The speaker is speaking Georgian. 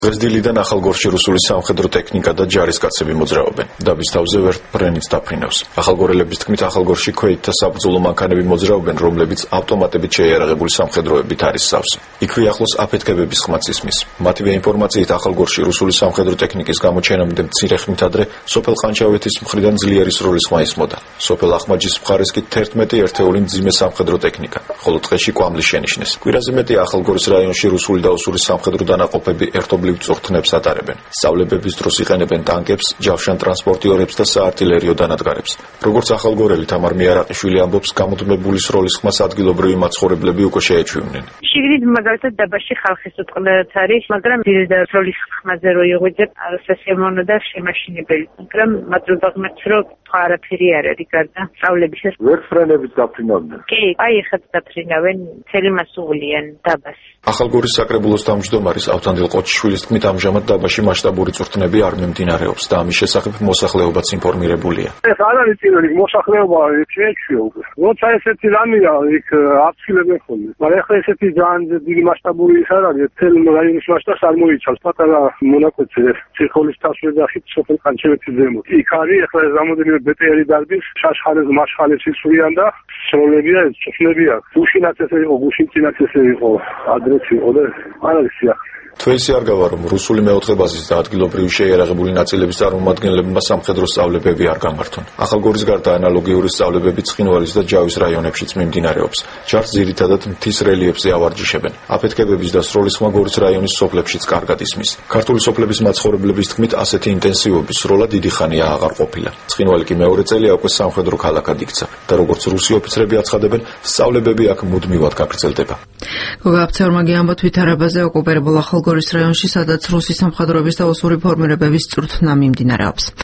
დღესდილიდან ახალგორში რუსული სამხედრო ტექნიკა და ჯარისკაცები მოძრაობენ. დაბის თავზე ვერტ ფრენიც დაფრინავს. ახალგორელების თქმით, ახალგორში ქვეითთა საბრძოლო მანქანები მოძრაობენ, რომლებიც ავტომატებით შეიარაღებული სამხედროებით არის სავსე. იქვე ახლოს აფეთქებების ხმაც ისმის. მათივე ინფორმაციით, ახალგორში რუსული სამხედრო ტექნიკის გამოჩენამდე მცირე ხნით ადრე სოფელ ყანჩავეთის მხრიდან ძლიერი სროლის ხმა ისმოდა. სოფელ ახმაჯის მხარეს კი 11 ერთეული მძიმე სამხედრო ტექნიკა, ხოლო ტყეში კვამლი შენიშნეს. კვირაზე მეტი ახალგორის რაიონში რუსული და უსური სამხედრო დანაყოფები ერთობლივ წვრთნებს ატარებენ. სწავლებების დროს იყენებენ ტანკებს, ჯავშან ტრანსპორტიორებს და საარტილერიო დანადგარებს. როგორც ახალგორელი თამარ მიარაყიშვილი ამბობს, გამუდმებული სროლის ხმას ადგილობრივი მაცხოვრებლები უკვე შეეჩვივნენ. შიგნით მაგალითად დაბაში ხალხის უტყდათ არის, მაგრამ ძირითადად სროლის ხმაზე რო იღვიძებ, სასიამოვნო და შემაშინებელი. მაგრამ მადლობა ღმერთს, რომ არაფერი არ არის გარდა სწავლებისა. ვერ ფრენებით დაფრინავდნენ. კი, აი ეხაც დაფრინავენ, მთელი მასუღლიან დაბას. ახალგორის საკრებულოს თავმჯდომარის ავთანდილ ყოჩიშვილის თქმით, ამჟამად დაბაში მასშტაბური წვრთნები არ მიმდინარეობს და ამის შესახებ მოსახლეობაც ინფორმირებულია. ეს არ არის პირველი მოსახლეობა შეეჩვია უკვე. როცა ესეთი რამეა, იქ აფრთხილებენ ხოლმე. მაგრამ ახლა ესეთი ძალიან დიდი მასშტაბური ის არ არის, მთელ რაიონის მასშტაბს არ მოიცავს. პატარა მონაკვეთზე ციხოლის თასვე და ხით სოფელ ყანჩავეთის ზემოთ. იქ არის ახლა ეს რამოდენიმე ბეტერი დარბის, შაშხალეს მაშხალეს ისვრიან და სროლებია, წვნებია. გუშინაც ესე იყო, გუშინწინაც ესე იყო. ადრესი იყო და არ არის სიახლე. თვეისი არ გავა, რომ რუსული მეოთხე ბაზის და ადგილობრივი შეიარაღებული ნაწილების წარმომადგენლებმა სამხედრო სწავლებები არ გამართონ. ახალგორის გარდა ანალოგიური სწავლებები ცხინვალის და ჯავის რაიონებშიც მიმდინარეობს. ჯარს ძირითადად მთის რელიეფზე ავარჯიშებენ. აფეთქებების და სროლის ხმა გორის რაიონის სოფლებშიც კარგად ისმის. ქართული სოფლების მაცხოვრებლების თქმით, ასეთი ინტენსივობის სროლა დიდი ხანია აღარ ყოფილა. ცხინვალი კი მეორე წელია უკვე სამხედრო ქალაქად იქცა და როგორც რუსი ოფიცრები აცხადებენ, სწავლებები აქ მუდმივად გაგრძელდება. გოგა აფცეორმაგი ამბობთ ვითარებაზე ოკუპირებულ ახალგორის რაიონში, სადაც რუსი სამხედროების და უსური ფორმირებების წვრთნა მიმდინარეობს.